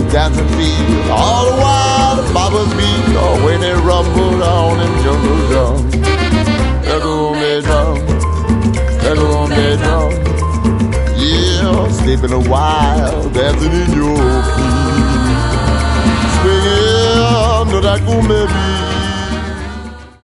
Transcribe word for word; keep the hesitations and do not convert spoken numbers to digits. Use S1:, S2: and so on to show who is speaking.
S1: dancing feet. All the while the bobbers beat, oh, when they rumble down in jungle drum. There go me drum, there go me drum. Yeah, sleeping a while, dancing in your feet. Swinging to that gourmet beat.